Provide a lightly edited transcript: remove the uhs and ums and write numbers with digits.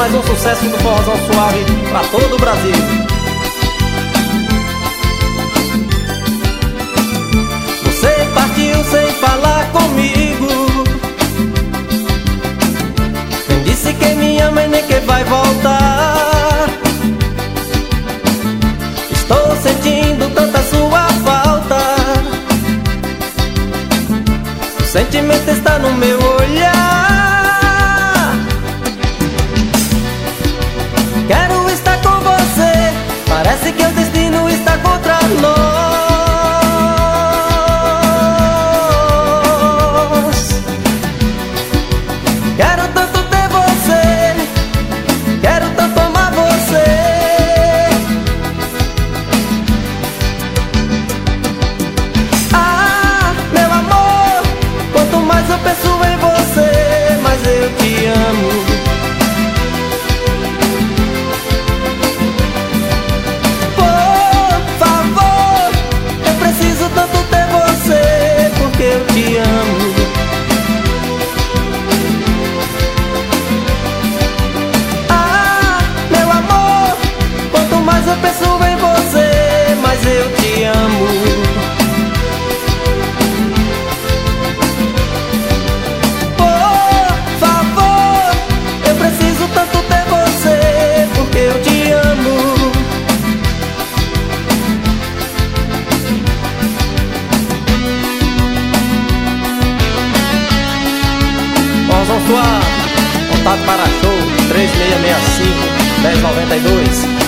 mais um sucesso do forrozão suave pra todo o Brasil. Você partiu sem falar comigo, nem disse que me ama e nem que vai voltar. Estou sentindo tanta sua falta, o sentimento está no meu olhar. Quero estar com você, parece que o destino está contra nós. Quero tanto ter você, quero tanto amar você. Ah, meu amor, quanto mais eu penso em você, mais eu te amo. Por favor, eu preciso tanto ter você, porque eu te amo. Mas eu penso em você, mas eu te amo. Por favor, eu preciso tanto ter você, porque eu te amo. Forrozão suave, contato para show 3665-1092.